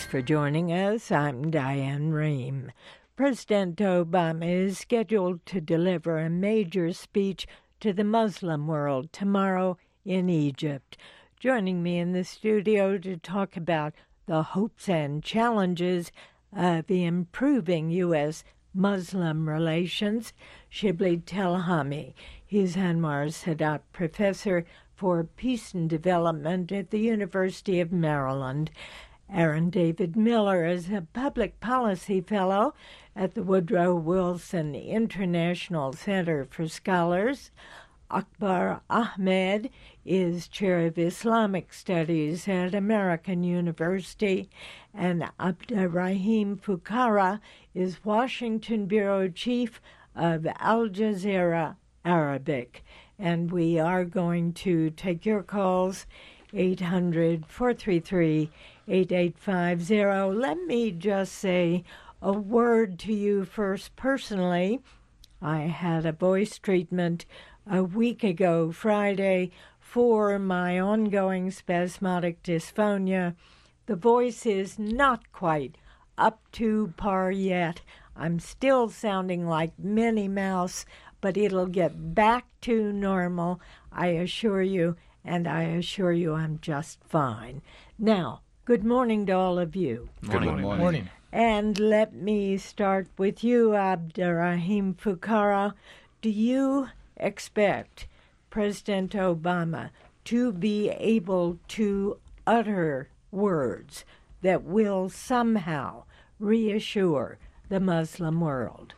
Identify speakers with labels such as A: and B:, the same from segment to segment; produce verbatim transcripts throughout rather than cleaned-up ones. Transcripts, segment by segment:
A: Thanks for joining us. I'm Diane Rehm. President Obama is scheduled to deliver a major speech to the Muslim world tomorrow in Egypt. Joining me in the studio to talk about the hopes and challenges of improving U S Muslim relations, Shibli Telhami. He's Anwar Sadat Professor for Peace and Development at the University of Maryland. Aaron David Miller is a Public Policy Fellow at the Woodrow Wilson International Center for Scholars. Akbar Ahmed is Chair of Islamic Studies at American University, and Abderrahim Foucara is Washington Bureau Chief of Al Jazeera Arabic. And we are going to take your calls, eight hundred, four three three, eight eight five zero. Let me just say a word to you first personally. I had a voice treatment a week ago Friday for my ongoing spasmodic dysphonia. The voice is not quite up to par yet. I'm still sounding like Minnie Mouse, but it'll get back to normal, I assure you, and I assure you I'm just fine. Now, good morning to all of you.
B: Good morning.
C: Good morning.
A: And let me start with you, Abderrahim Foucara. Do you expect President Obama to be able to utter words that will somehow reassure the Muslim world?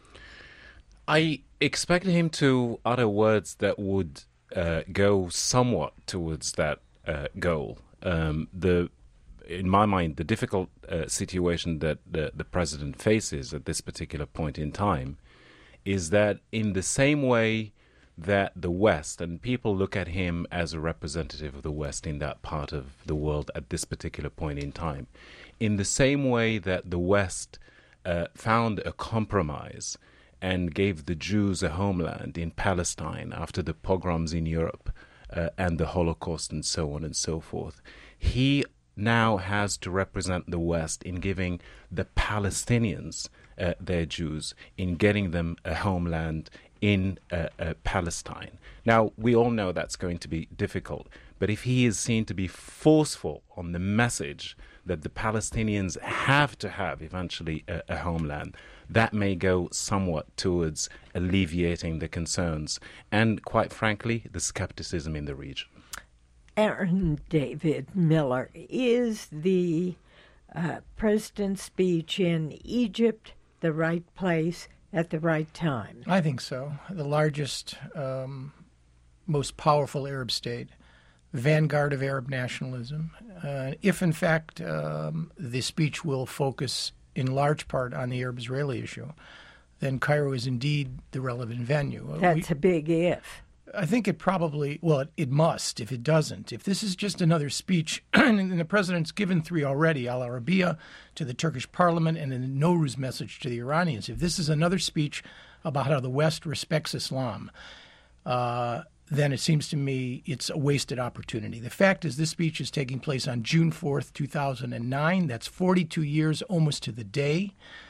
B: I expect him to utter words that would uh, go somewhat towards that uh, goal. Um, the, in my mind, the difficult uh, situation that the, the president faces at this particular point in time is that in the same way that the West, and people look at him as a representative of the West in that part of the world at this particular point in time, in the same way that the West uh, found a compromise and gave the Jews a homeland in Palestine after the pogroms in Europe uh, and the Holocaust and so on and so forth, he now has to represent the West in giving the Palestinians uh, their Jews, in getting them a homeland in uh, uh, Palestine. Now, we all know that's going to be difficult, but if he is seen to be forceful on the message that the Palestinians have to have eventually a, a homeland, that may go somewhat towards alleviating the concerns and, quite frankly, the skepticism in the region.
A: Aaron David Miller, is the uh, president's speech in Egypt the right place at the right time?
C: I think so. The largest, um, most powerful Arab state, vanguard of Arab nationalism. Uh, if, in fact, um, the speech will focus in large part on the Arab-Israeli issue, then Cairo is indeed the relevant venue.
A: That's
C: we,
A: a big if.
C: I think it probably, well, it, it must if it doesn't. If this is just another speech, and the president's given three already, Al Arabiya to the Turkish parliament and the Nowruz message to the Iranians, if this is another speech about how the West respects Islam, uh, then it seems to me it's a wasted opportunity. The fact is this speech is taking place on June fourth, two thousand nine. That's forty-two years, almost to the day,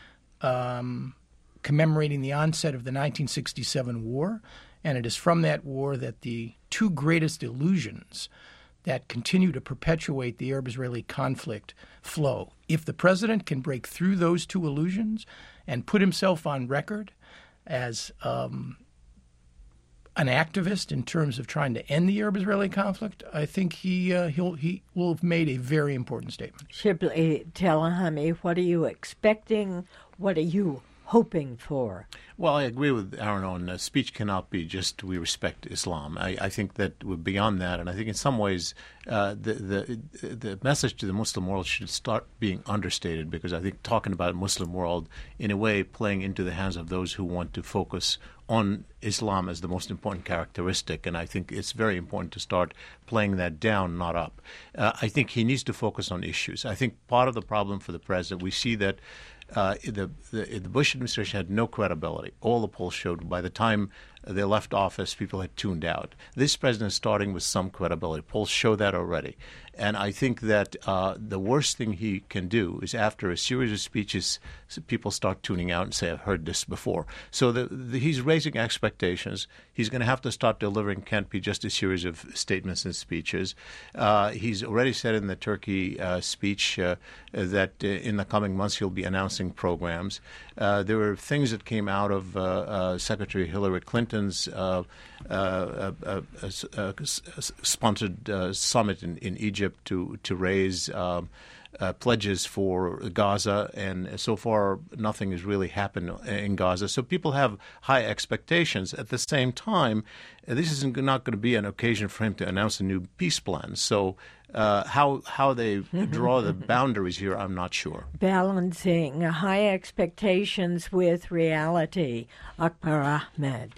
C: um, commemorating the onset of the nineteen sixty-seven war. And it is from that war that the two greatest illusions that continue to perpetuate the Arab-Israeli conflict flow. If the president can break through those two illusions and put himself on record as um, an activist in terms of trying to end the Arab-Israeli conflict, I think he uh, he'll, he will have made a very important statement.
A: Shibli Telhami, what are you expecting? What are you hoping for?
D: Well, I agree with Aaron on uh, speech cannot be just we respect Islam. I, I think that we're beyond that, and I think in some ways uh, the, the the message to the Muslim world should start being understated, because I think talking about Muslim world in a way playing into the hands of those who want to focus on Islam as the most important characteristic, and I think it's very important to start playing that down, not up. Uh, I think he needs to focus on issues. I think part of the problem for the president, we see that Uh, the, the the Bush administration had no credibility. All the polls showed by the time they left office, people had tuned out. This president is starting with some credibility. Polls show that already. And I think that uh, the worst thing he can do is after a series of speeches, people start tuning out and say, I've heard this before. So the, the, he's raising expectations. He's going to have to start delivering. Can't be just a series of statements and speeches. Uh, he's already said in the Turkey uh, speech uh, that uh, in the coming months he'll be announcing programs. Uh, there were things that came out of uh, uh, Secretary Hillary Clinton's uh, uh, uh, uh, uh, sponsored uh, summit in, in Egypt to to raise um, uh, pledges for Gaza, and so far nothing has really happened in Gaza. So people have high expectations. At the same time, this is not going to be an occasion for him to announce a new peace plan. So uh, how how they draw the boundaries here, I'm not sure.
A: Balancing high expectations with reality. Akbar Ahmed.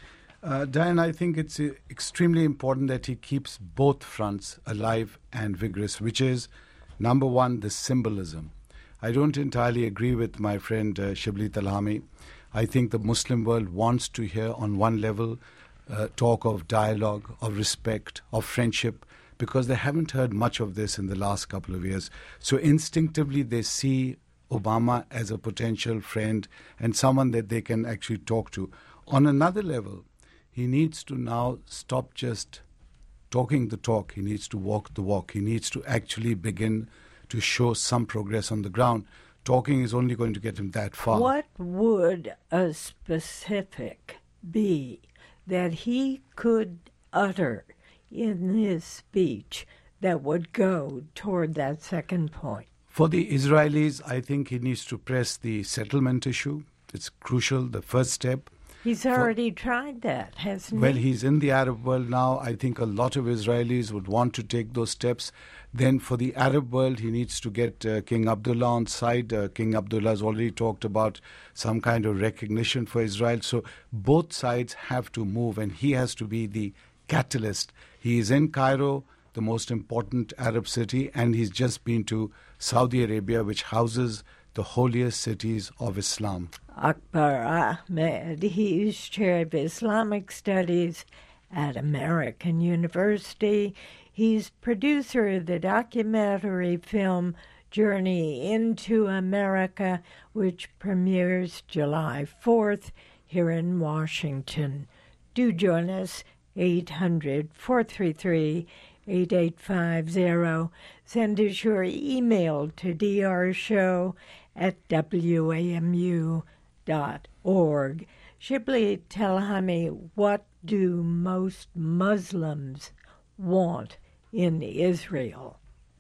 E: Uh, Diane, I think it's uh, extremely important that he keeps both fronts alive and vigorous, which is, number one, the symbolism. I don't entirely agree with my friend uh, Shibli Talhami. I think the Muslim world wants to hear, on one level, uh, talk of dialogue, of respect, of friendship, because they haven't heard much of this in the last couple of years. So instinctively they see Obama as a potential friend and someone that they can actually talk to. On another level, he needs to now stop just talking the talk. He needs to walk the walk. He needs to actually begin to show some progress on the ground. Talking is only going to get him that far.
A: What would a specific be that he could utter in his speech that would go toward that second point?
E: For the Israelis, I think he needs to press the settlement issue. It's crucial, the first step.
A: He's already For, tried that, hasn't
E: well,
A: he?
E: Well, he's in the Arab world now. I think a lot of Israelis would want to take those steps. Then for the Arab world, he needs to get uh, King Abdullah on side. Uh, King Abdullah has already talked about some kind of recognition for Israel. So both sides have to move, and he has to be the catalyst. He is in Cairo, the most important Arab city, and he's just been to Saudi Arabia, which houses the holiest cities of Islam.
A: Akbar Ahmed, he's chair of Islamic Studies at American University. He's producer of the documentary film Journey into America, which premieres July fourth here in Washington. Do join us, eight hundred, four three three, eight eight five zero. Send us your email to drshow at w a m u dot org. Shibli Talhami, what do most Muslims want in Israel?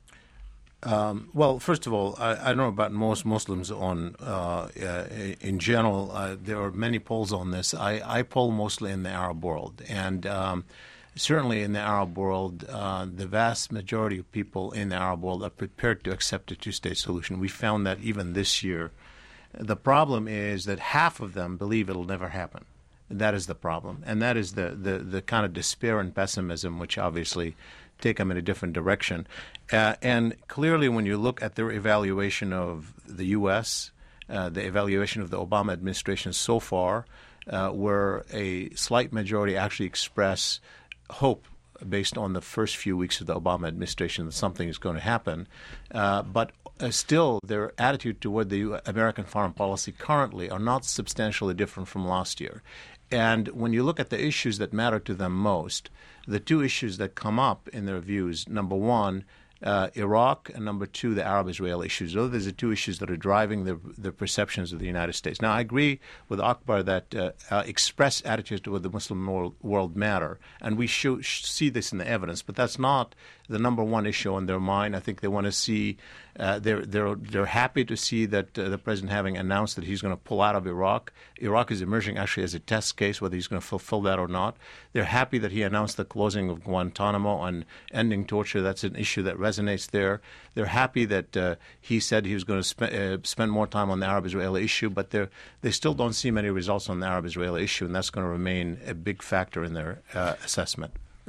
D: Um, well, first of all, I, I don't know about most Muslims on uh, uh, in general. Uh, there are many polls on this. I, I poll mostly in the Arab world, and um, certainly in the Arab world, uh, the vast majority of people in the Arab world are prepared to accept a two-state solution. We found that even this year. The problem is that half of them believe it'll never happen. That is the problem. And that is the, the, the kind of despair and pessimism which obviously take them in a different direction. Uh, and clearly when you look at their evaluation of the U S, uh, the evaluation of the Obama administration so far, uh, where a slight majority actually express hope based on the first few weeks of the Obama administration that something is going to happen. Uh, but uh, still, their attitude toward the American foreign policy currently are not substantially different from last year. And when you look at the issues that matter to them most, the two issues that come up in their views, number one, uh, Iraq, and number two, the Arab-Israel issues. Those are the two issues that are driving the, the perceptions of the United States. Now, I agree with Akbar that uh, uh, expressed attitudes toward the Muslim world, world matter, and we should see this in the evidence, but that's not the number one issue on their mind. I think they want to see, uh, they're, they're, they're happy to see that uh, the president having announced that he's going to pull out of Iraq. Iraq is emerging actually as a test case, whether he's going to fulfill that or not. They're happy that he announced the closing of Guantanamo and ending torture. That's an issue that resonates there. They're happy that uh, he said he was going to spe- uh, spend more time on the Arab-Israeli issue, but they're, they still don't see many results on the Arab-Israeli issue, and that's going to remain a big factor in their uh, assessment.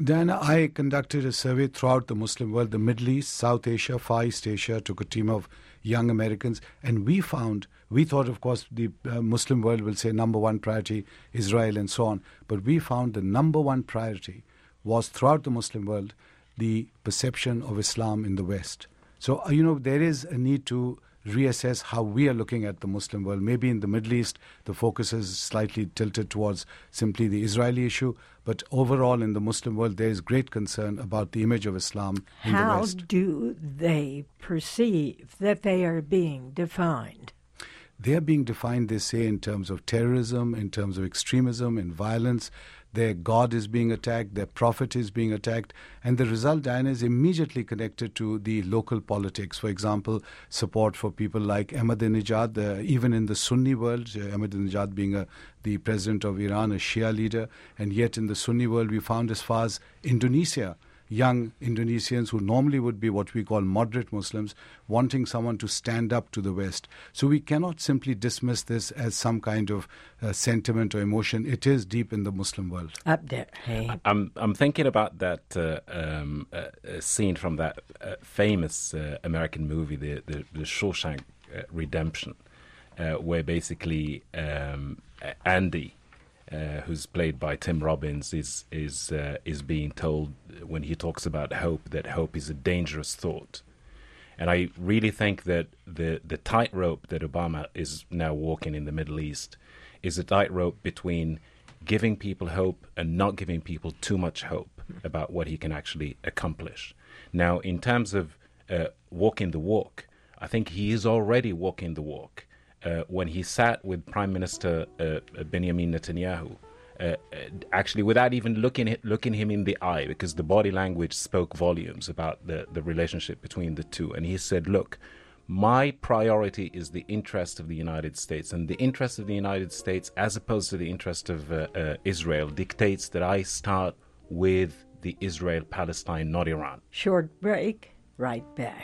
E: Diana, I conducted a survey throughout the Muslim world, the Middle East, South Asia, Far East Asia, took a team of young Americans, and we found, we thought, of course, the uh, Muslim world will say number one priority, Israel and so on, but we found the number one priority was throughout the Muslim world, the perception of Islam in the West. So, uh, you know, there is a need to reassess how we are looking at the Muslim world. Maybe in the Middle East, the focus is slightly tilted towards simply the Israeli issue, but overall in the Muslim world, there is great concern about the image of Islam in
A: How
E: the West.
A: How do they perceive that they are being defined?
E: They are being defined, they say, in terms of terrorism, in terms of extremism and violence. Their God is being attacked, their prophet is being attacked, and the result, Diana, is immediately connected to the local politics. For example, support for people like Ahmadinejad, uh, even in the Sunni world, uh, Ahmadinejad being a, the president of Iran, a Shia leader, and yet in the Sunni world we found as far as Indonesia, young Indonesians who normally would be what we call moderate Muslims, wanting someone to stand up to the West. So we cannot simply dismiss this as some kind of uh, sentiment or emotion. It is deep in the Muslim world.
A: Up there. Hey.
B: I'm I'm thinking about that uh, um, uh, scene from that uh, famous uh, American movie, the the, the Shawshank uh, Redemption, uh, where basically um, Andy, Uh, who's played by Tim Robbins, is is uh, is being told when he talks about hope that hope is a dangerous thought, and I really think that the the tightrope that Obama is now walking in the Middle East is a tightrope between giving people hope and not giving people too much hope about what he can actually accomplish. Now, in terms of uh, walking the walk, I think he is already walking the walk. Uh, when he sat with Prime Minister uh, Benjamin Netanyahu, uh, uh, actually without even looking at, looking him in the eye, because the body language spoke volumes about the, the relationship between the two. And he said, look, my priority is the interest of the United States. And the interest of the United States, as opposed to the interest of uh, uh, Israel, dictates that I start with the Israel-Palestine, not Iran.
A: Short break, right back.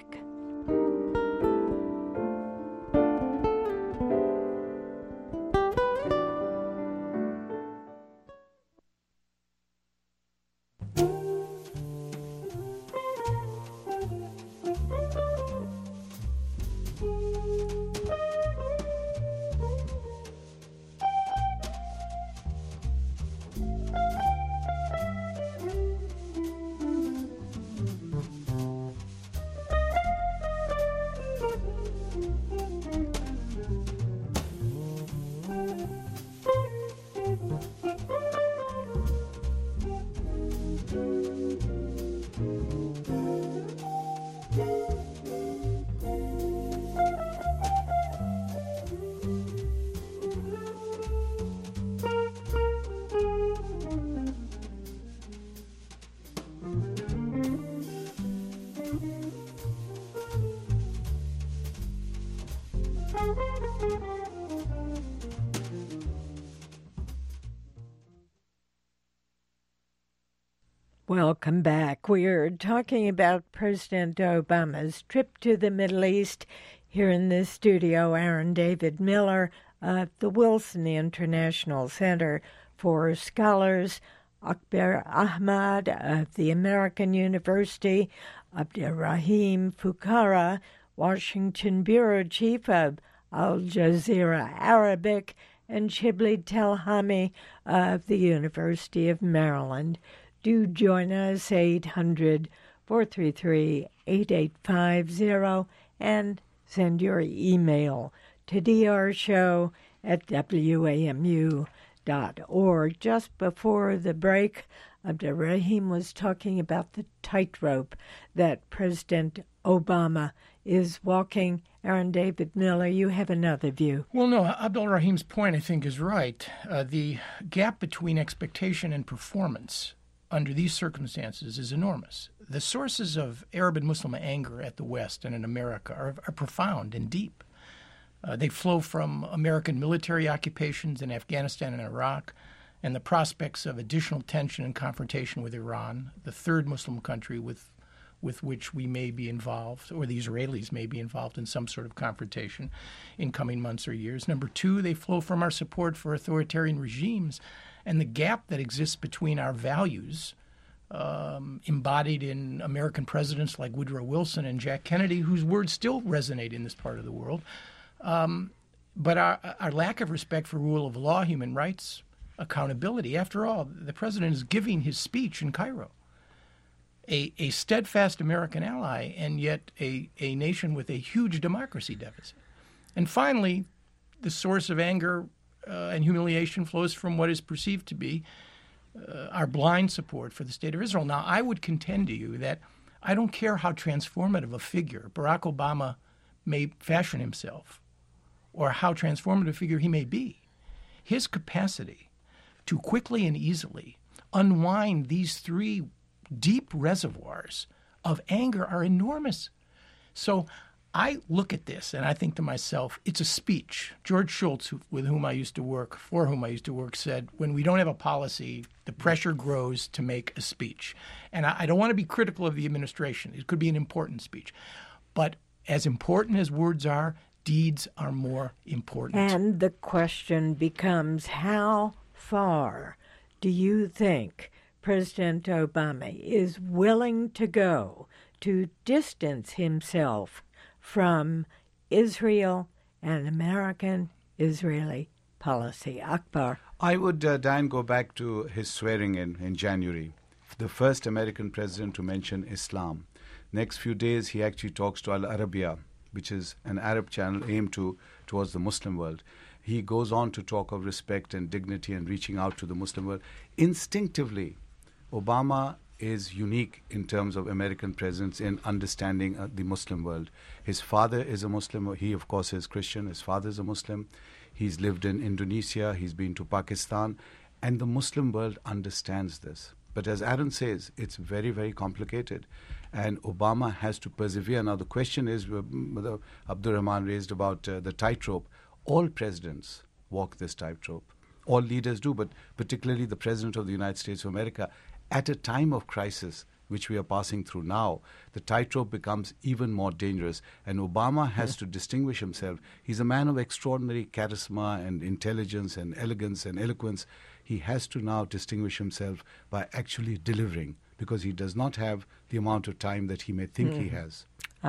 A: Welcome back. We are talking about President Obama's trip to the Middle East. Here in the studio, Aaron David Miller of the Wilson International Center for Scholars, Akbar Ahmad of the American University, Abderrahim Fukara, Washington Bureau Chief of Al Jazeera Arabic, and Shibli Telhami of the University of Maryland. Do join us, eight hundred, four three three, eight eight five zero, and send your email to drshow at w a m u dot org. Just before the break, Abderrahim was talking about the tightrope that President Obama is walking. Aaron David Miller, you have another view.
C: Well, no, Abdul Rahim's point, I think, is right. Uh, the gap between expectation and performance under these circumstances is enormous. The sources of Arab and Muslim anger at the West and in America are, are profound and deep. Uh, they flow from American military occupations in Afghanistan and Iraq and the prospects of additional tension and confrontation with Iran, the third Muslim country with with which we may be involved, or the Israelis may be involved in some sort of confrontation in coming months or years. Number two, they flow from our support for authoritarian regimes and the gap that exists between our values um, embodied in American presidents like Woodrow Wilson and Jack Kennedy, whose words still resonate in this part of the world. Um, but our, our lack of respect for rule of law, human rights, accountability. After all, the president is giving his speech in Cairo. A, a steadfast American ally, and yet a, a nation with a huge democracy deficit. And finally, the source of anger uh, and humiliation flows from what is perceived to be uh, our blind support for the State of Israel. Now, I would contend to you that I don't care how transformative a figure Barack Obama may fashion himself or how transformative a figure he may be. His capacity to quickly and easily unwind these three deep reservoirs of anger are enormous. So I look at this and I think to myself, it's a speech. George Shultz, who, with whom I used to work, for whom I used to work, said, when we don't have a policy, the pressure grows to make a speech. And I, I don't want to be critical of the administration. It could be an important speech. But as important as words are, deeds are more important.
A: And the question becomes, how far do you think President Obama is willing to go to distance himself from Israel and American Israeli policy? Akbar.
E: I would, uh, Dan, go back to his swearing in in January, the first American president to mention Islam. Next few days, he actually talks to Al Arabiya, which is an Arab channel aimed to towards the Muslim world. He goes on to talk of respect and dignity and reaching out to the Muslim world. Instinctively, Obama is unique in terms of American presence in understanding uh, the Muslim world. His father is a Muslim. He, of course, is Christian. His father is a Muslim. He's lived in Indonesia. He's been to Pakistan. And the Muslim world understands this. But as Aaron says, it's very, very complicated. And Obama has to persevere. Now, the question is, uh, Abdur Rahman raised about uh, the tightrope. All presidents walk this tightrope. All leaders do, but particularly the President of the United States of America. At a time of crisis, which we are passing through now, the tightrope becomes even more dangerous. And Obama has to distinguish himself. He's a man of extraordinary charisma and intelligence and elegance and eloquence. He has to now distinguish himself by actually delivering, because he does not have the amount of time that he may think mm. he has.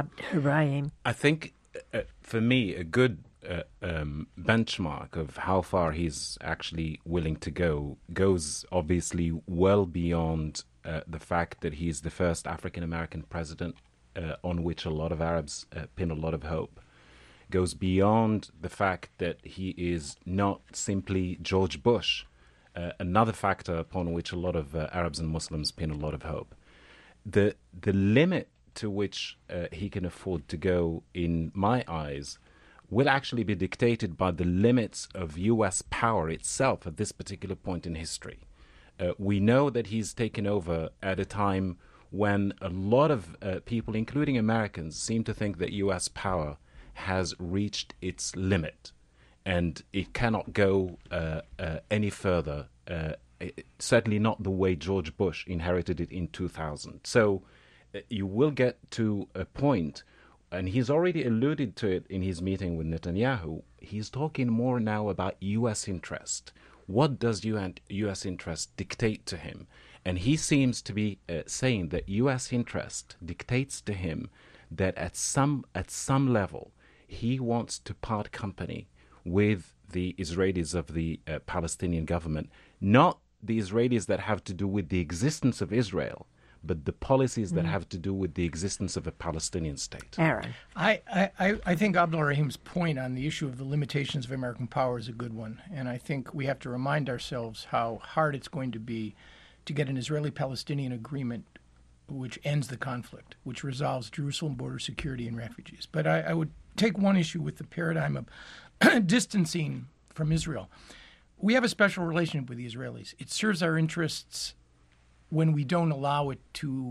A: Rahim.
B: I think, uh, for me, a good uh, um, benchmark of how far he's actually willing to go goes obviously well beyond uh, the fact that he's the first African-American president uh, on which a lot of Arabs uh, pin a lot of hope. Goes beyond the fact that he is not simply George Bush, uh, another factor upon which a lot of uh, Arabs and Muslims pin a lot of hope. The, the limit to which uh, he can afford to go, in my eyes, will actually be dictated by the limits of U S power itself at this particular point in history. Uh, we know that he's taken over at a time when a lot of uh, people, including Americans, seem to think that U S power has reached its limit and it cannot go uh, uh, any further, uh, it, certainly not the way George Bush inherited it in two thousand. So uh, you will get to a point, and he's already alluded to it in his meeting with Netanyahu, he's talking more now about U S interest. What does U S interest dictate to him? And he seems to be uh, saying that U S interest dictates to him that at some at some level he wants to part company with the Israelis of the uh, Palestinian government, not the Israelis that have to do with the existence of Israel, but the policies that mm. have to do with the existence of a Palestinian state.
A: Aaron.
C: I, I, I think Abdul Rahim's point on the issue of the limitations of American power is a good one. And I think we have to remind ourselves how hard it's going to be to get an Israeli-Palestinian agreement which ends the conflict, which resolves Jerusalem border security and refugees. But I, I would take one issue with the paradigm of distancing from Israel. We have a special relationship with the Israelis. It serves our interests when we don't allow it to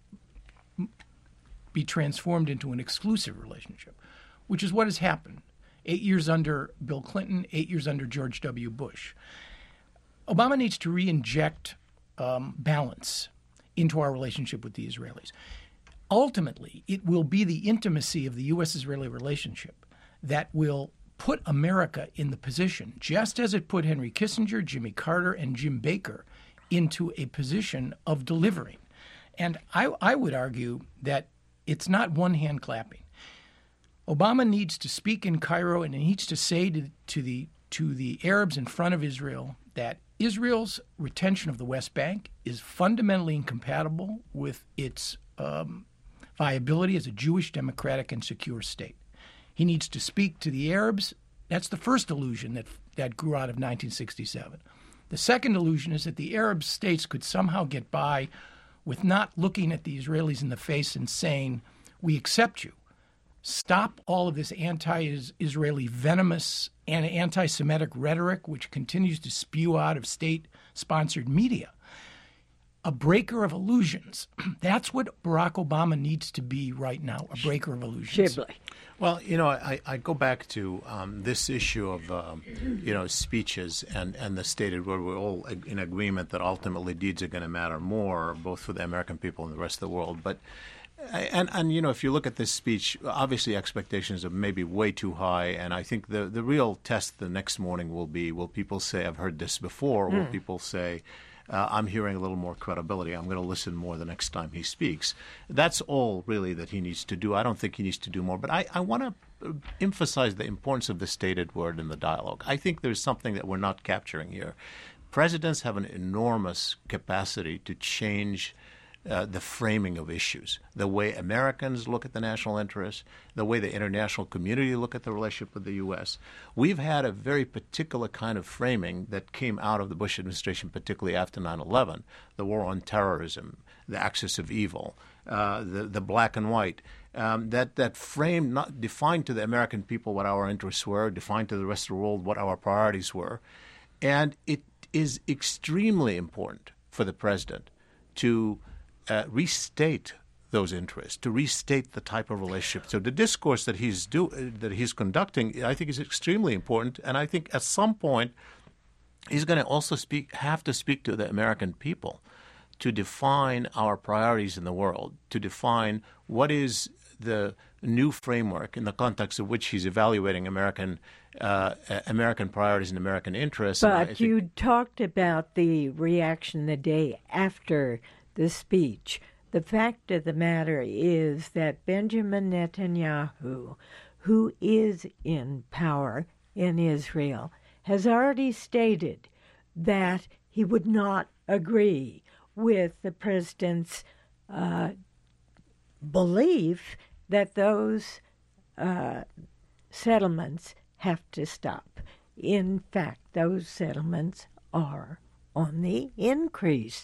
C: be transformed into an exclusive relationship, which is what has happened. Eight years under Bill Clinton, eight years under George W. Bush. Obama needs to re-inject um, balance into our relationship with the Israelis. Ultimately, it will be the intimacy of the U S-Israeli relationship that will put America in the position, just as it put Henry Kissinger, Jimmy Carter, and Jim Baker into a position of delivering. And I, I would argue that it's not one hand clapping. Obama needs to speak in Cairo and he needs to say to, to the to the Arabs in front of Israel that Israel's retention of the West Bank is fundamentally incompatible with its um, viability as a Jewish, democratic, and secure state. He needs to speak to the Arabs. That's the first illusion that that grew out of nineteen sixty-seven. The second illusion is that the Arab states could somehow get by with not looking at the Israelis in the face and saying, we accept you. Stop all of this anti-Israeli venomous and anti-Semitic rhetoric, which continues to spew out of state-sponsored media. A breaker of illusions. That's what Barack Obama needs to be right now, a breaker of illusions.
A: Shibley.
D: Well, you know, I, I go back to um, this issue of, um, you know, speeches and, and the stated word. We're all in agreement that ultimately deeds are going to matter more, both for the American people and the rest of the world. But And, and, you know, if you look at this speech, obviously expectations are maybe way too high. And I think the, the real test the next morning will be, will people say, I've heard this before? Mm. Will people say, uh, I'm hearing a little more credibility. I'm going to listen more the next time he speaks. That's all really that he needs to do. I don't think he needs to do more. But I, I want to emphasize the importance of the stated word in the dialogue. I think there's something that we're not capturing here. Presidents have an enormous capacity to change Uh, the framing of issues, the way Americans look at the national interest, the way the international community look at the relationship with the U S. We've had a very particular kind of framing that came out of the Bush administration, particularly after nine eleven, the war on terrorism, the axis of evil, uh, the, the black and white, um, that, that framed, not defined to the American people what our interests were, defined to the rest of the world what our priorities were. And it is extremely important for the president to Uh, restate those interests, to restate the type of relationship. So the discourse that he's do uh, that he's conducting, I think, is extremely important. And I think at some point he's going to also speak, have to speak to the American people to define our priorities in the world, to define what is the new framework in the context of which he's evaluating American uh, American priorities and American interests.
A: But
D: and
A: you talked about the reaction the day after the speech. The fact of the matter is that Benjamin Netanyahu, who is in power in Israel, has already stated that he would not agree with the president's uh, belief that those uh, settlements have to stop. In fact, those settlements are on the increase.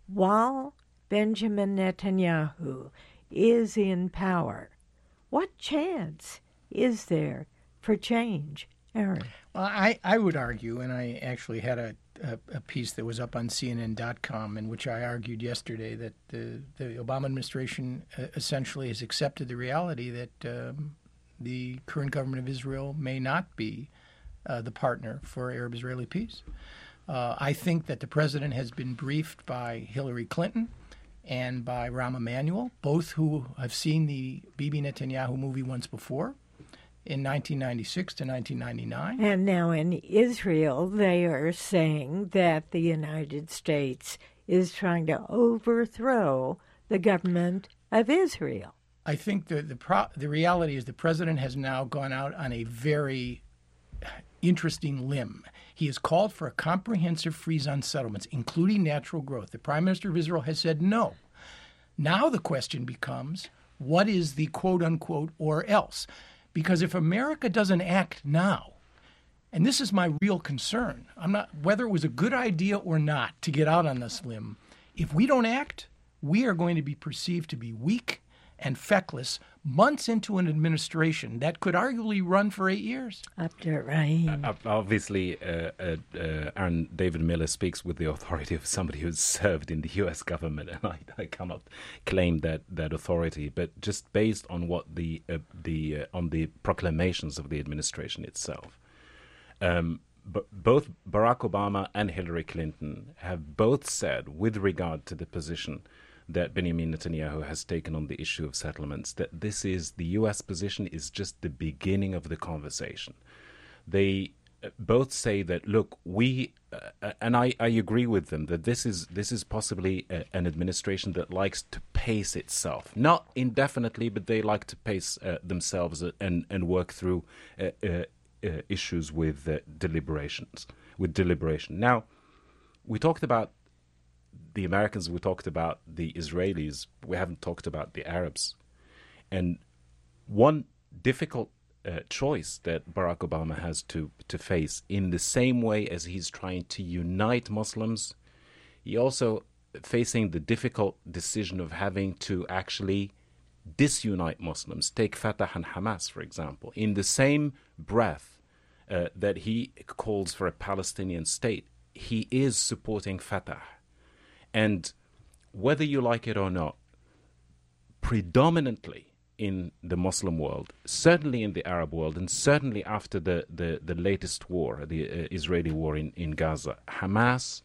A: While Benjamin Netanyahu is in power, what chance is there for change, Aaron?
C: Well, I, I would argue, and I actually had a, a, a piece that was up on C N N dot com in which I argued yesterday that the, the Obama administration uh, essentially has accepted the reality that um, the current government of Israel may not be uh, the partner for Arab-Israeli peace. Uh, I think that the president has been briefed by Hillary Clinton and by Rahm Emanuel, both who have seen the Bibi Netanyahu movie once before, in nineteen ninety-six to nineteen ninety-nine.
A: And now in Israel, they are saying that the United States is trying to overthrow the government of Israel.
C: I think the the, pro- the reality is the president has now gone out on a very interesting limb. He has called for a comprehensive freeze on settlements, including natural growth. The Prime Minister of Israel has said no. Now the question becomes, what is the quote-unquote or else? Because if America doesn't act now, and this is my real concern, I'm not whether it was a good idea or not to get out on this limb, if we don't act, we are going to be perceived to be weak and feckless months into an administration that could arguably run for eight years.
A: Abderrahim.
B: Uh, obviously, uh, uh, uh, Aaron David Miller speaks with the authority of somebody who's served in the U S government, and I, I cannot claim that, that authority. But just based on what the uh, the uh, on the proclamations of the administration itself, um, but both Barack Obama and Hillary Clinton have both said, with regard to the position that Benjamin Netanyahu has taken on the issue of settlements, that this is the U S position is just the beginning of the conversation. They both say that, look, we, uh, and I, I agree with them, that this is this is possibly a, an administration that likes to pace itself. Not indefinitely, but they like to pace uh, themselves and, and work through uh, uh, uh, issues with uh, deliberations, with deliberation. Now, we talked about the Americans, we talked about the Israelis, we haven't talked about the Arabs. And one difficult uh, choice that Barack Obama has to, to face, in the same way as he's trying to unite Muslims, he also facing the difficult decision of having to actually disunite Muslims. Take Fatah and Hamas, for example. In the same breath uh, that he calls for a Palestinian state, he is supporting Fatah. And whether you like it or not, predominantly in the Muslim world, certainly in the Arab world, and certainly after the, the, the latest war, the uh, Israeli war in, in Gaza, Hamas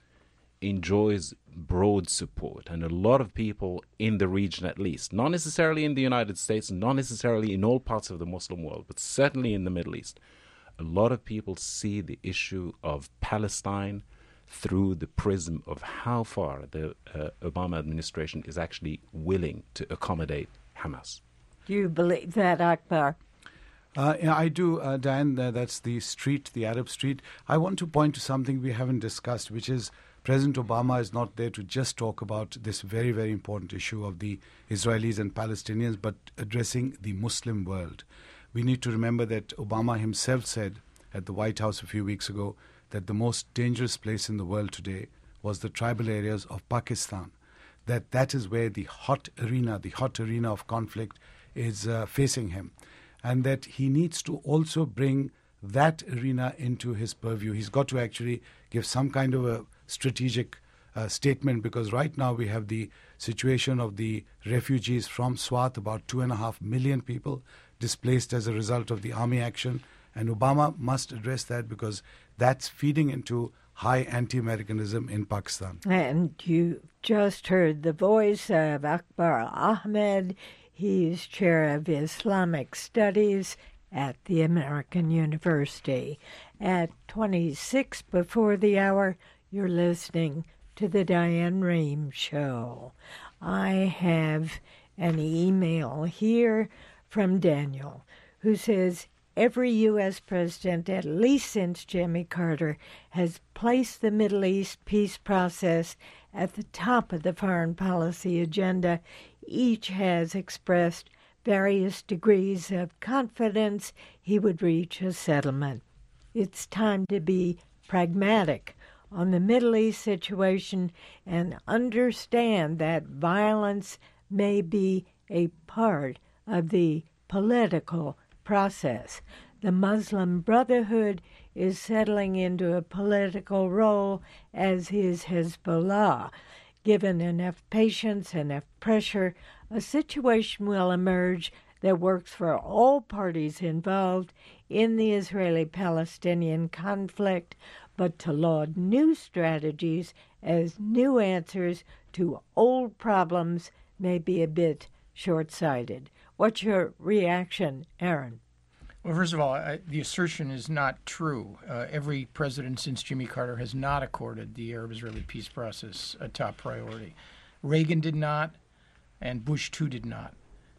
B: enjoys broad support. And a lot of people in the region, at least, not necessarily in the United States, not necessarily in all parts of the Muslim world, but certainly in the Middle East, a lot of people see the issue of Palestine through the prism of how far the uh, Obama administration is actually willing to accommodate Hamas.
A: Do you believe that, Akbar?
E: Uh, yeah, I do, uh, Diane. Uh, that's the street, the Arab street. I want to point to something we haven't discussed, which is President Obama is not there to just talk about this very, very important issue of the Israelis and Palestinians, but addressing the Muslim world. We need to remember that Obama himself said at the White House a few weeks ago that the most dangerous place in the world today was the tribal areas of Pakistan, that that is where the hot arena, the hot arena of conflict is uh, facing him, and that he needs to also bring that arena into his purview. He's got to actually give some kind of a strategic uh, statement, because right now we have the situation of the refugees from Swat, about two and a half million people displaced as a result of the army action, and Obama must address that because that's feeding into high anti-Americanism in Pakistan.
A: And you just heard the voice of Akbar Ahmed. He's chair of Islamic Studies at the American University. At twenty-six before the hour, you're listening to the Diane Rehm Show. I have an email here from Daniel who says, every U S president, at least since Jimmy Carter, has placed the Middle East peace process at the top of the foreign policy agenda. Each has expressed various degrees of confidence he would reach a settlement. It's time to be pragmatic on the Middle East situation and understand that violence may be a part of the political process. The Muslim Brotherhood is settling into a political role, as is Hezbollah. Given enough patience, enough pressure, a situation will emerge that works for all parties involved in the Israeli-Palestinian conflict, but to laud new strategies as new answers to old problems may be a bit short-sighted. What's your reaction, Aaron?
C: Well, first of all, I, the assertion is not true. Uh, every president since Jimmy Carter has not accorded the Arab-Israeli peace process a top priority. Reagan did not, and Bush two did not.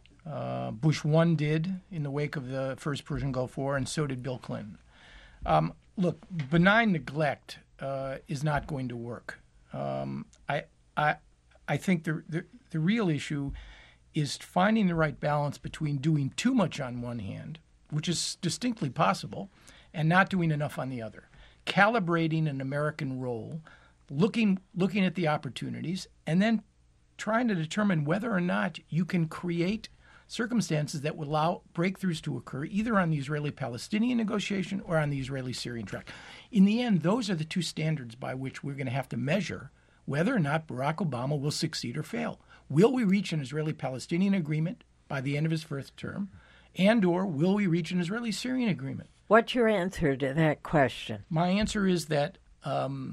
C: Uh, Bush one did in the wake of the first Persian Gulf War, and so did Bill Clinton. Um, look, benign neglect uh, is not going to work. Um, I, I, I think the, the the real issue is finding the right balance between doing too much on one hand, which is distinctly possible, and not doing enough on the other. Calibrating an American role, looking looking at the opportunities, and then trying to determine whether or not you can create circumstances that would allow breakthroughs to occur either on the Israeli-Palestinian negotiation or on the Israeli-Syrian track. In the end, those are the two standards by which we're going to have to measure whether or not Barack Obama will succeed or fail. Will we reach an Israeli-Palestinian agreement by the end of his first term? And or will we reach an Israeli-Syrian agreement?
A: What's your answer to that question?
C: My answer is that, um,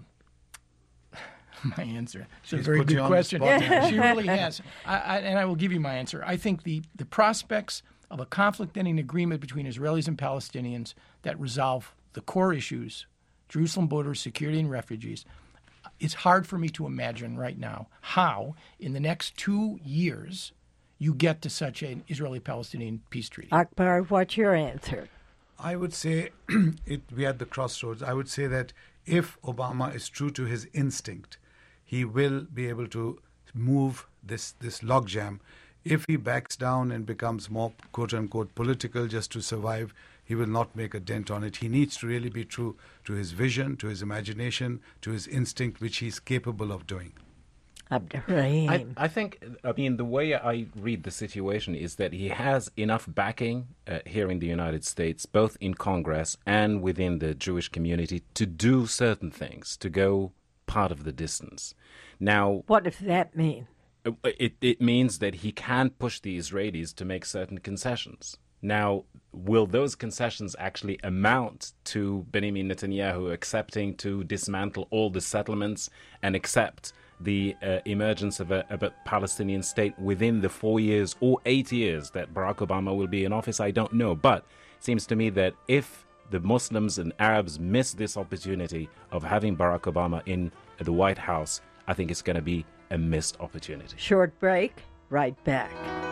C: my answer, it's a
E: She's
C: very
E: put you
C: good
E: on the
C: question.
E: spot.
C: She really has. I, I, and I will give you my answer. I think the, the prospects of a conflict-ending agreement between Israelis and Palestinians that resolve the core issues, Jerusalem borders, security, and refugees, it's hard for me to imagine right now how, in the next two years, you get to such an Israeli-Palestinian peace treaty.
A: Akbar, what's your answer?
E: I would say it, we're at the crossroads. I would say that if Obama is true to his instinct, he will be able to move this, this logjam. If he backs down and becomes more, quote-unquote, political just to survive, he will not make a dent on it. He needs to really be true to his vision, to his imagination, to his instinct, which he's capable of doing.
A: Abdurrahim.
B: I, I think, I mean, the way I read the situation is that he has enough backing uh, here in the United States, both in Congress and within the Jewish community, to do certain things, to go part of the distance. Now,
A: what does that mean?
B: It, it means that he can push the Israelis to make certain concessions. Now, will those concessions actually amount to Benjamin Netanyahu accepting to dismantle all the settlements and accept the uh, emergence of a, of a Palestinian state within the four years or eight years that Barack Obama will be in office? I don't know. But it seems to me that if the Muslims and Arabs miss this opportunity of having Barack Obama in the White House, I think it's going to be a missed opportunity.
A: Short break, right back.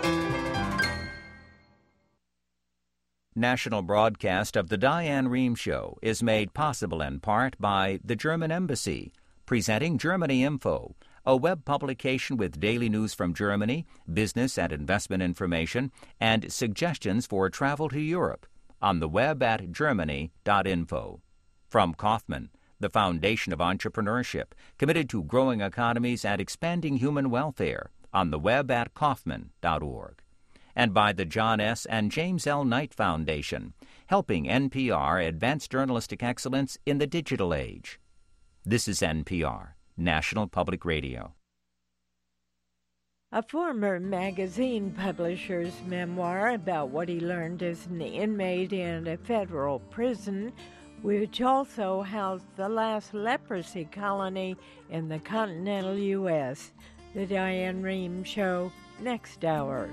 F: National broadcast of the Diane Rehm Show is made possible in part by the German Embassy, presenting Germany Info, a web publication with daily news from Germany, business and investment information, and suggestions for travel to Europe on the web at germany dot info. From Kaufman, the Foundation of Entrepreneurship, committed to growing economies and expanding human welfare, on the web at kaufman dot org. And by the John S. and James L. Knight Foundation, helping N P R advance journalistic excellence in the digital age. This is N P R, National Public Radio.
A: A former magazine publisher's memoir about what he learned as an inmate in a federal prison, which also housed the last leprosy colony in the continental U S. The Diane Rehm Show, next hour.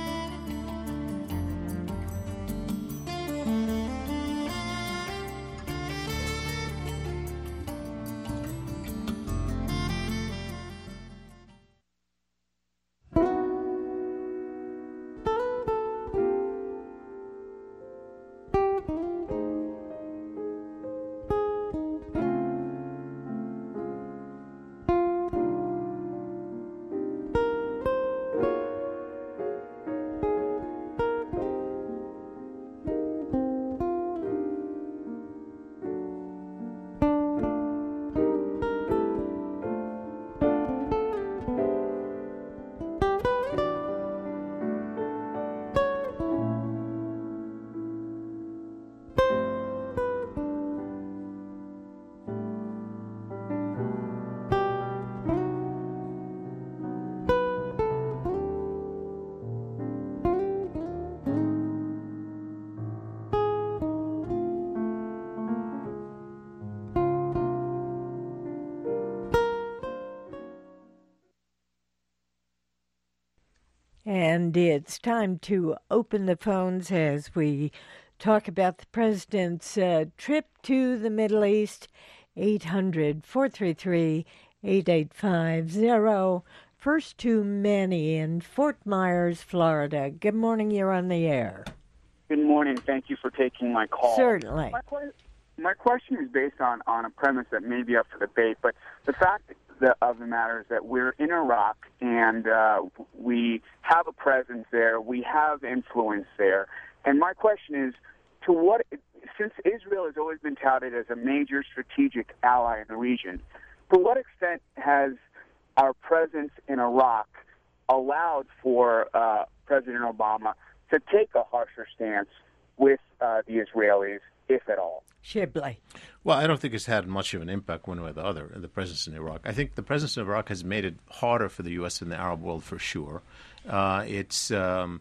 A: And it's time to open the phones as we talk about the president's uh, trip to the Middle East. eight hundred, four three three, eight eight five zero. First to Manny in Fort Myers, Florida. Good morning, you're on the air.
G: Good morning. Thank you for taking my call.
A: Certainly.
G: My, que- my question is based on, on a premise that may be up for debate, but the fact the, of the matter is that we're in Iraq and uh, we have a presence there, we have influence there, and my question is, to what, since Israel has always been touted as a major strategic ally in the region, to what extent has our presence in Iraq allowed for uh, President Obama to take a harsher stance with uh, the Israelis, if at all?
A: Shibley.
D: Well, I don't think it's had much of an impact one way or the other, the presence in Iraq. I think the presence in Iraq has made it harder for the U S and the Arab world for sure. Uh, it's um,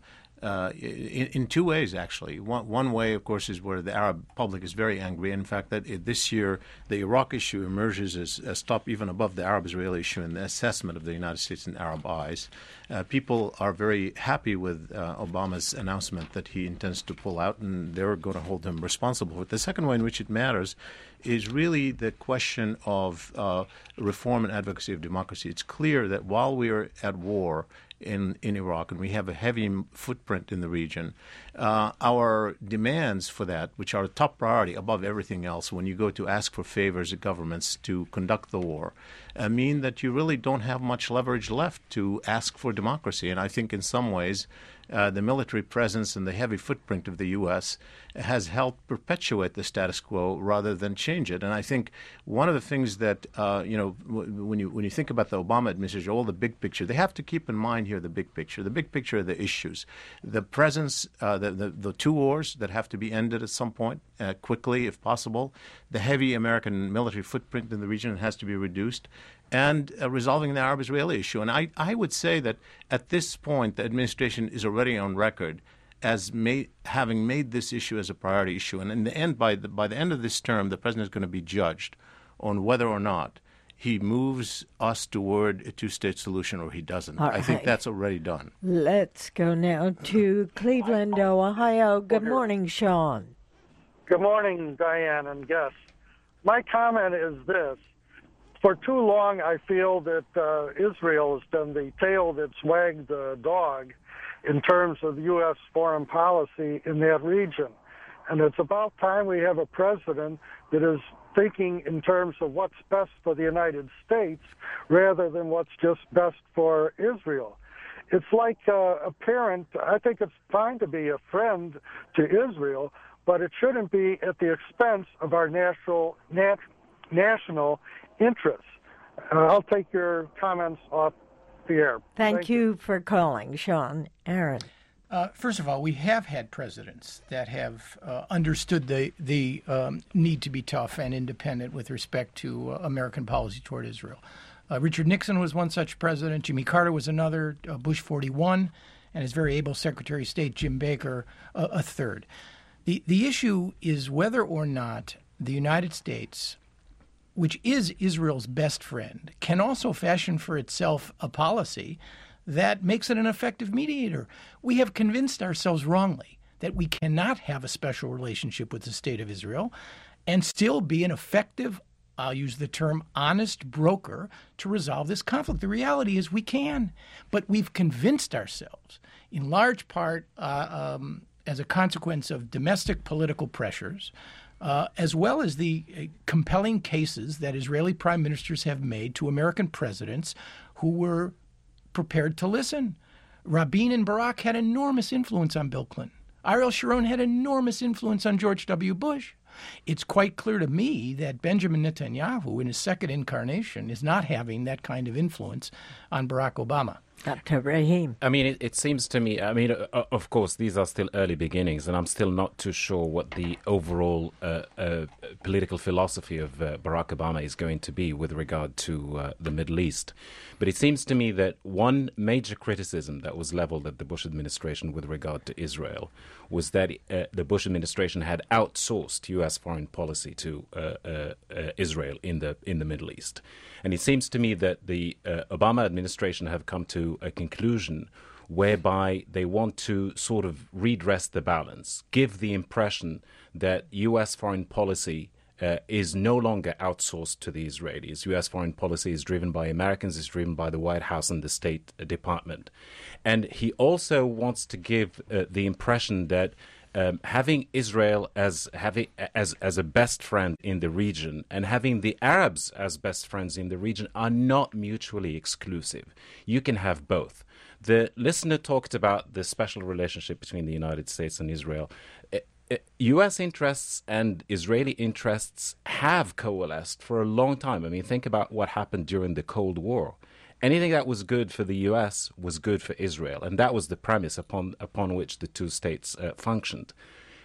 D: uh, in, in two ways, actually. One, one way, of course, is where the Arab public is very angry. In fact, that it, this year the Iraq issue emerges as, as top even above the Arab-Israeli issue in the assessment of the United States in Arab eyes. Uh, people are very happy with uh, Obama's announcement that he intends to pull out, and they're going to hold him responsible. But the second way in which it matters is really the question of uh, reform and advocacy of democracy. It's clear that while we are at war in, in Iraq and we have a heavy footprint in the region, uh, our demands for that, which are a top priority above everything else when you go to ask for favors of governments to conduct the war, uh, mean that you really don't have much leverage left to ask for democracy. And I think in some ways uh, the military presence and the heavy footprint of the U S has helped perpetuate the status quo rather than change it. And I think one of the things that, uh, you know, w- when you when you think about the Obama administration, all the big picture, they have to keep in mind here the big picture. The big picture of the issues. The presence, uh, the, the, the two wars that have to be ended at some point, uh, quickly if possible. The heavy American military footprint in the region has to be reduced. And uh, resolving the Arab-Israeli issue. And I, I would say that at this point, the administration is already on record as made, having made this issue as a priority issue. And in the end, by the, by the end of this term, the president is going to be judged on whether or not he moves us toward a two-state solution or he doesn't.
A: All
D: I think
A: right.
D: that's already done.
A: Let's go now to Cleveland, Ohio. Good morning, Sean.
H: Good morning, Diane and guests. My comment is this. For too long, I feel that uh, Israel has been the tail that's wagged the dog in terms of U S foreign policy in that region. And it's about time we have a president that is thinking in terms of what's best for the United States rather than what's just best for Israel. It's like uh, a parent. I think it's fine to be a friend to Israel, but it shouldn't be at the expense of our national, nat- national interests. Uh, I'll take your comments off the air.
A: Thank,
H: Thank
A: you,
H: you
A: for calling, Sean. Aaron.
C: Uh, first of all, we have had presidents that have uh, understood the the um, need to be tough and independent with respect to uh, American policy toward Israel. Uh, Richard Nixon was one such president. Jimmy Carter was another. Uh, Bush forty-one, and his very able Secretary of State Jim Baker uh, a third. The the issue is whether or not the United States, which is Israel's best friend, can also fashion for itself a policy that makes it an effective mediator. We have convinced ourselves wrongly that we cannot have a special relationship with the State of Israel and still be an effective, I'll use the term, honest broker to resolve this conflict. The reality is we can, but we've convinced ourselves, in large part uh, um, as a consequence of domestic political pressures, Uh, as well as the uh, compelling cases that Israeli prime ministers have made to American presidents who were prepared to listen. Rabin and Barak had enormous influence on Bill Clinton. Ariel Sharon had enormous influence on George W. Bush. It's quite clear to me that Benjamin Netanyahu, in his second incarnation, is not having that kind of influence on Barack Obama.
A: Doctor Rahim.
B: I mean, it, it seems to me, I mean, uh, of course, these are still early beginnings, and I'm still not too sure what the overall uh, uh, political philosophy of uh, Barack Obama is going to be with regard to uh, the Middle East. But it seems to me that one major criticism that was leveled at the Bush administration with regard to Israel was that uh, the Bush administration had outsourced U S foreign policy to uh, uh, uh, Israel in the in the Middle East. And it seems to me that the uh, Obama administration have come to a conclusion whereby they want to sort of redress the balance, give the impression that U S foreign policy uh, is no longer outsourced to the Israelis. U S foreign policy is driven by Americans, is driven by the White House and the State Department. And he also wants to give uh, the impression that Um, having Israel as having as as a best friend in the region and having the Arabs as best friends in the region are not mutually exclusive. You can have both. The listener talked about the special relationship between the United States and Israel. Uh, U S interests and Israeli interests have coalesced for a long time. I mean, think about what happened during the Cold War. Anything that was good for the U S was good for Israel, and that was the premise upon upon which the two states uh, functioned.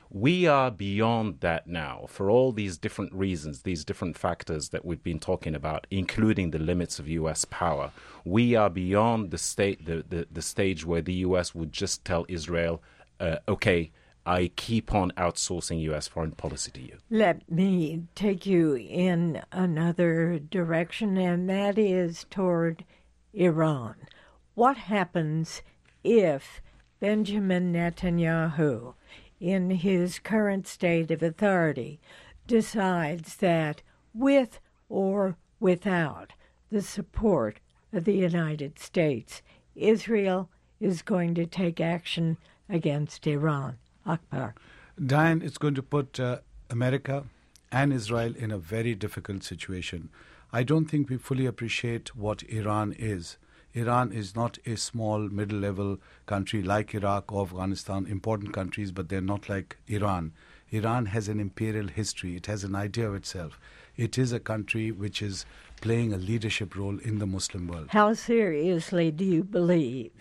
B: We are beyond that now for all these different reasons, these different factors that we've been talking about, including the limits of U S power. We are beyond the state, the, the, the stage where the U S would just tell Israel, uh, okay, I keep on outsourcing U S foreign policy to you.
A: Let me take you in another direction, and that is toward Iran. What happens if Benjamin Netanyahu, in his current state of authority, decides that with or without the support of the United States, Israel is going to take action against Iran? Akbar.
E: Diane, it's going to put uh, America and Israel in a very difficult situation. I don't think we fully appreciate what Iran is. Iran is not a small, middle-level country like Iraq or Afghanistan, important countries, but they're not like Iran. Iran has an imperial history. It has an idea of itself. It is a country which is playing a leadership role in the Muslim world.
A: How seriously do you believe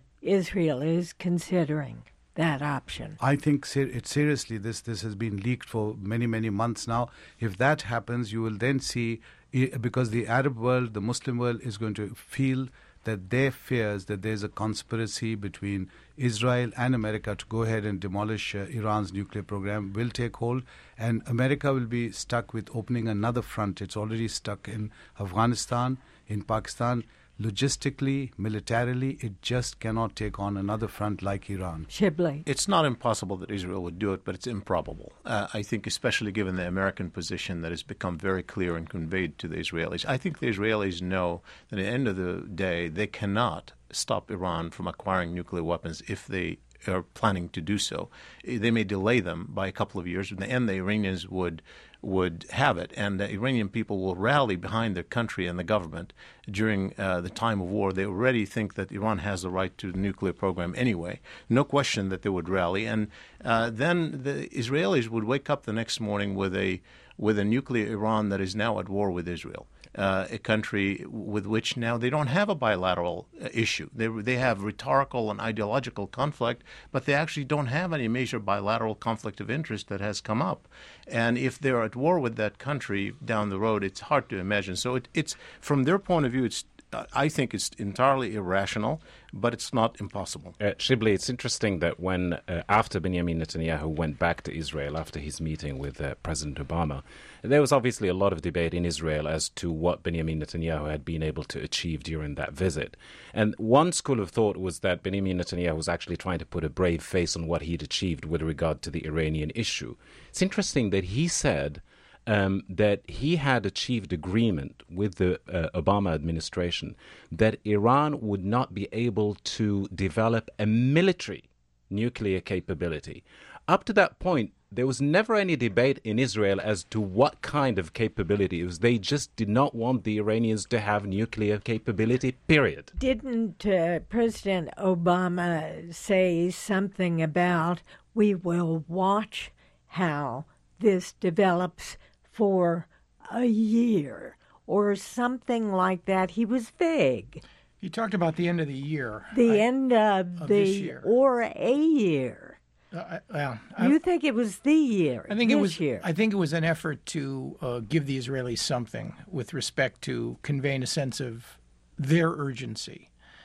A: Israel is considering that option?
E: I think ser- it seriously, this this has been leaked for many, many months now. If that happens, you will then see, because the Arab world, the Muslim world is going to feel that their fears that there's a conspiracy between Israel and America to go ahead and demolish uh, Iran's nuclear program will take hold, and America will be stuck with opening another front. It's already stuck in Afghanistan, in Pakistan. Logistically, militarily, it just cannot take on another front like Iran.
A: Shibli.
D: It's not impossible that Israel would do it, but it's improbable. Uh, I think especially given the American position that has become very clear and conveyed to the Israelis. I think the Israelis know that at the end of the day, they cannot stop Iran from acquiring nuclear weapons if they are planning to do so. They may delay them by a couple of years. In the end, the Iranians would would have it, and the Iranian people will rally behind their country and the government during uh, the time of war. They already think that Iran has the right to the nuclear program anyway. No question that they would rally, and uh, then the Israelis would wake up the next morning with a with a nuclear Iran that is now at war with Israel. Uh, a country with which now they don't have a bilateral uh, issue. They they have rhetorical and ideological conflict, but they actually don't have any major bilateral conflict of interest that has come up. And if they're at war with that country down the road, it's hard to imagine. So it, it's from their point of view, it's I think it's entirely irrational, but it's not impossible.
B: Uh, Shibli, it's interesting that when, uh, after Benjamin Netanyahu went back to Israel after his meeting with uh, President Obama, there was obviously a lot of debate in Israel as to what Benjamin Netanyahu had been able to achieve during that visit. And one school of thought was that Benjamin Netanyahu was actually trying to put a brave face on what he'd achieved with regard to the Iranian issue. It's interesting that he said Um, that he had achieved agreement with the uh, Obama administration that Iran would not be able to develop a military nuclear capability. Up to that point, there was never any debate in Israel as to what kind of capability it was. They just did not want the Iranians to have nuclear capability, period.
A: Didn't uh, President Obama say something about, we will watch how this develops for a year or something like that? He was vague.
C: He talked about the end of the year.
A: The
C: I,
A: end of,
C: of
A: the
C: this year.
A: or a year.
C: Uh, I, well,
A: you
C: I,
A: think it was the year?
C: I think
A: this
C: it was.
A: Year.
C: I think it was an effort to uh, give the Israelis something with respect to conveying a sense of their urgency,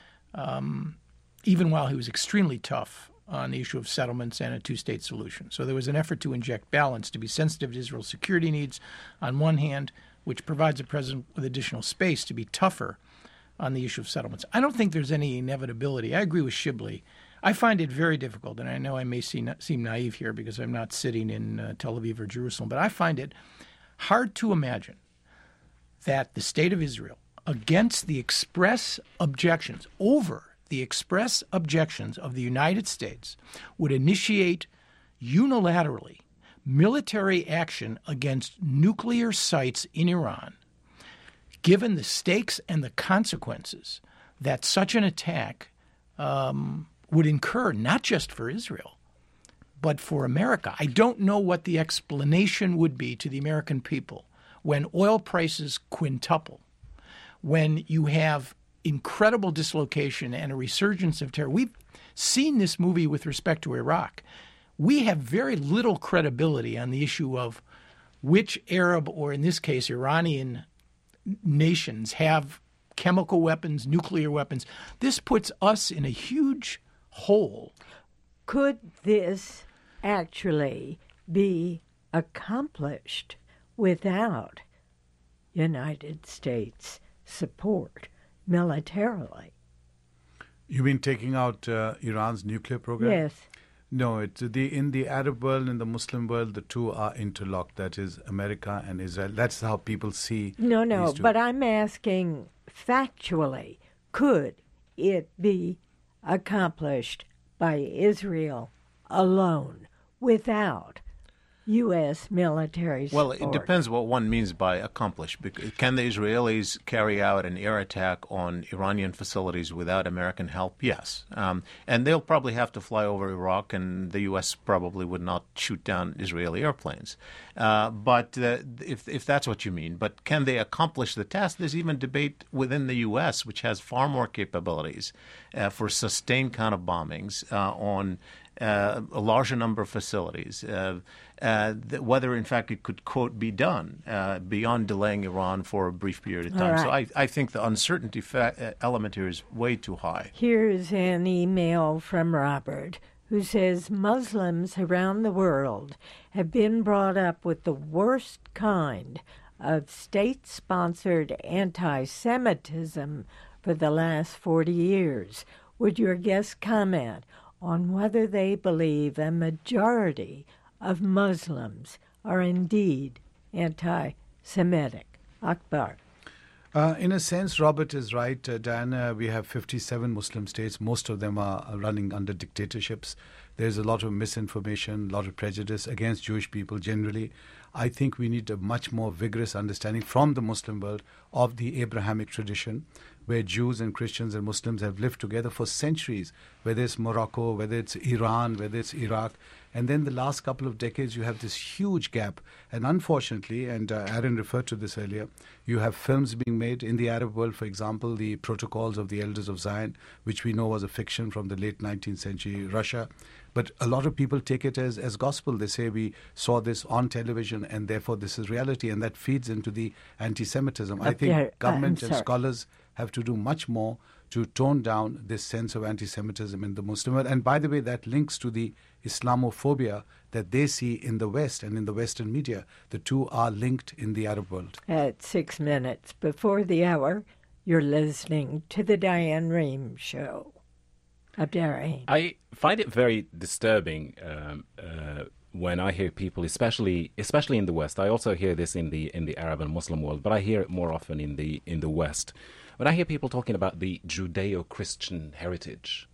C: um, even while he was extremely tough on the issue of settlements and a two-state solution. So there was an effort to inject balance, to be sensitive to Israel's security needs on one hand, which provides the president with additional space to be tougher on the issue of settlements. I don't think there's any inevitability. I agree with Shibli. I find it very difficult, and I know I may seem, seem naive here because I'm not sitting in uh, Tel Aviv or Jerusalem, but I find it hard to imagine that the state of Israel, against the express objections over the express objections of the United States, would initiate unilaterally military action against nuclear sites in Iran, given the stakes and the consequences that such an attack um, would incur, not just for Israel, but for America. I don't know what the explanation would be to the American people when oil prices quintuple, when you have incredible dislocation and a resurgence of terror. We've seen this movie with respect to Iraq. we have very little credibility on the issue of which Arab, or in this case Iranian, nations have chemical weapons, nuclear weapons. This puts us in a huge hole.
A: Could this actually be accomplished without United States support militarily?
E: You mean taking out uh, Iran's nuclear program?
A: Yes.
E: No, it's the in the Arab world and the Muslim world, the two are interlocked. That is America and Israel. That's how people see.
A: No, no,
E: these two.
A: but I'm asking factually, could it be accomplished by Israel alone without U S military support?
D: Well, it depends what one means by accomplish. Can the Israelis carry out an air attack on Iranian facilities without American help? Yes. Um, and they'll probably have to fly over Iraq, and the U S probably would not shoot down Israeli airplanes. Uh, but uh, if, if that's what you mean. But can they accomplish the task? There's even debate within the U S, which has far more capabilities uh, for sustained kind of bombings uh, on Uh, a larger number of facilities, uh, uh, th- whether in fact it could, quote, be done uh, beyond delaying Iran for a brief period of time.
A: Right.
D: So I, I think the uncertainty fa- uh, element here is way too high.
A: Here's an email from Robert, who says Muslims around the world have been brought up with the worst kind of state-sponsored anti-Semitism for the last forty years. Would your guest comment on whether they believe a majority of Muslims are indeed anti-Semitic? Akbar.
E: Uh, in a sense, Robert is right. Uh, Diana, we have fifty-seven Muslim states. Most of them are are running under dictatorships. There's a lot of misinformation, a lot of prejudice against Jewish people generally. I think we need a much more vigorous understanding from the Muslim world of the Abrahamic tradition, where Jews and Christians and Muslims have lived together for centuries, whether it's Morocco, whether it's Iran, whether it's Iraq. And then the last couple of decades, you have this huge gap. And unfortunately, and uh, Aaron referred to this earlier, you have films being made in the Arab world, for example, the Protocols of the Elders of Zion, which we know was a fiction from the late nineteenth century Russia. But a lot of people take it as, as gospel. They say we saw this on television and therefore this is reality, and that feeds into the anti-Semitism. I think
A: Okay,
E: government
A: I'm
E: and
A: sorry.
E: scholars have to do much more to tone down this sense of anti-Semitism in the Muslim world. And by the way, that links to the Islamophobia that they see in the West and in the Western media. The two are linked in the Arab world.
A: At six minutes before the hour, you're listening to the Diane Rehm Show. Abderrahim.
B: I find it very disturbing um, uh, when I hear people, especially especially in the West. I also hear this in the in the Arab and Muslim world, but I hear it more often in the in the West. When I hear people talking about the Judeo-Christian heritage.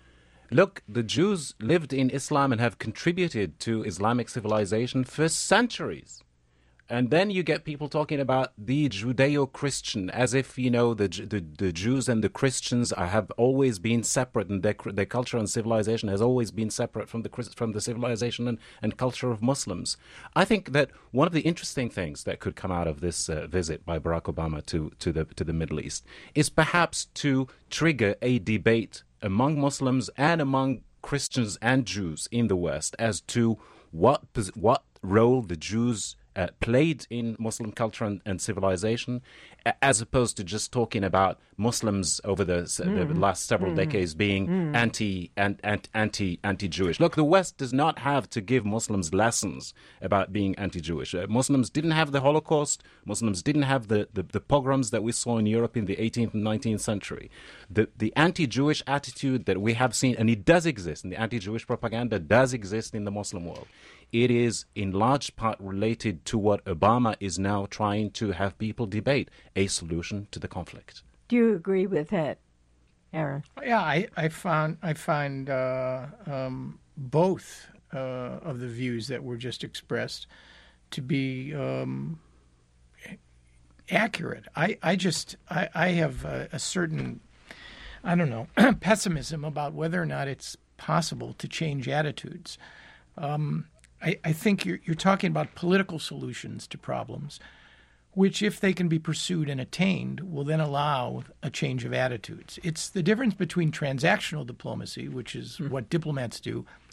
B: Look, the Jews lived in Islam and have contributed to Islamic civilization for centuries. And then you get people talking about the Judeo-Christian as if, you know, the the, the Jews and the Christians are, have always been separate, and their, their culture and civilization has always been separate from the from the civilization and, and culture of Muslims. I think that one of the interesting things that could come out of this uh, visit by Barack Obama to, to the to the Middle East is perhaps to trigger a debate among Muslims and among Christians and Jews in the West as to what what role the Jews Uh, played in Muslim culture and, and civilization, a- as opposed to just talking about Muslims over the, mm. the last several mm. decades being mm. anti and, and anti anti-Jewish. Look, the West does not have to give Muslims lessons about being anti-Jewish. Uh, Muslims didn't have the Holocaust. Muslims didn't have the, the, the pogroms that we saw in Europe in the eighteenth and nineteenth century. The the anti-Jewish attitude that we have seen, and it does exist, and the anti-Jewish propaganda does exist in the Muslim world. It is in large part related to what Obama is now trying to have people debate, a solution to the conflict.
A: Do you agree with that, Aaron?
C: Yeah, I, I found I find uh, um, both uh, of the views that were just expressed to be um, accurate. I, I just I, I have a, a certain I don't know pessimism about whether or not it's possible to change attitudes. Um, I, I think you're, you're talking about political solutions to problems, which, if they can be pursued and attained, will then allow a change of attitudes. It's the difference between transactional diplomacy, which is mm. what diplomats do,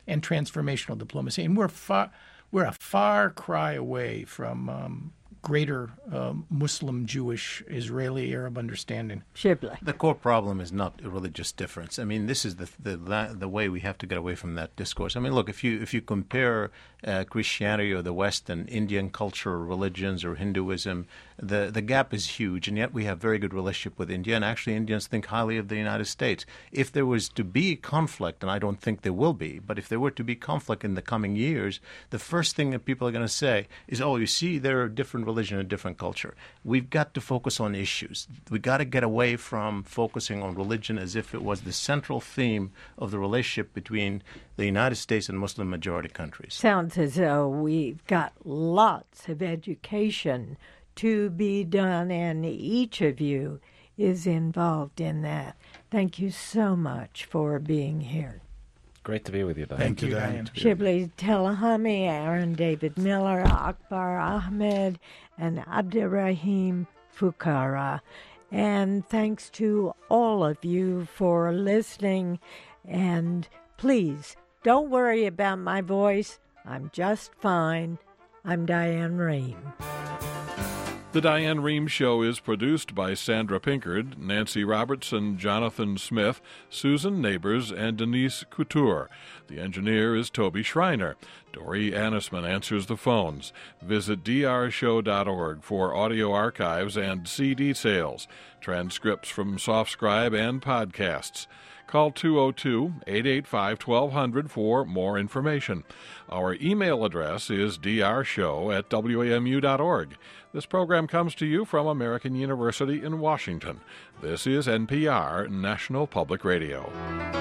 C: and transformational diplomacy. And we're far, we're a far cry away from um, greater uh, Muslim, Jewish, Israeli, Arab understanding.
A: Shibli.
D: The core problem is not a religious difference. I mean, this is the the the way we have to get away from that discourse. I mean, look, if you if you compare uh, Christianity or the West and Indian culture or religions or Hinduism, the the gap is huge, and yet we have very good relationship with India, and actually Indians think highly of the United States. If there was to be conflict, and I don't think there will be, but if there were to be conflict in the coming years, the first thing that people are going to say is, oh, you see, there are different religion and different culture. We've got to focus on issues. We've got to get away from focusing on religion as if it was the central theme of the relationship between the United States and Muslim majority countries.
A: Sounds as though we've got lots of education to be done, and each of you is involved in that. Thank you so much for being here.
B: Great to be with you, Diane.
C: Thank you, Diane.
A: Shibli Telahami, Aaron David Miller, Akbar Ahmed, and Abdirahim Fukara. And thanks to all of you for listening. And please, don't worry about my voice. I'm just fine. I'm Diane Rehm.
I: The Diane Rehm Show is produced by Sandra Pinkard, Nancy Robertson, Jonathan Smith, Susan Neighbors, and Denise Couture. The engineer is Toby Schreiner. Dory Annisman answers the phones. Visit d r show dot org for audio archives and C D sales, transcripts from SoftScribe and podcasts. Call two oh two, eight eight five, twelve hundred for more information. Our email address is d r show at w a m u dot org. This program comes to you from American University in Washington. This is N P R, National Public Radio.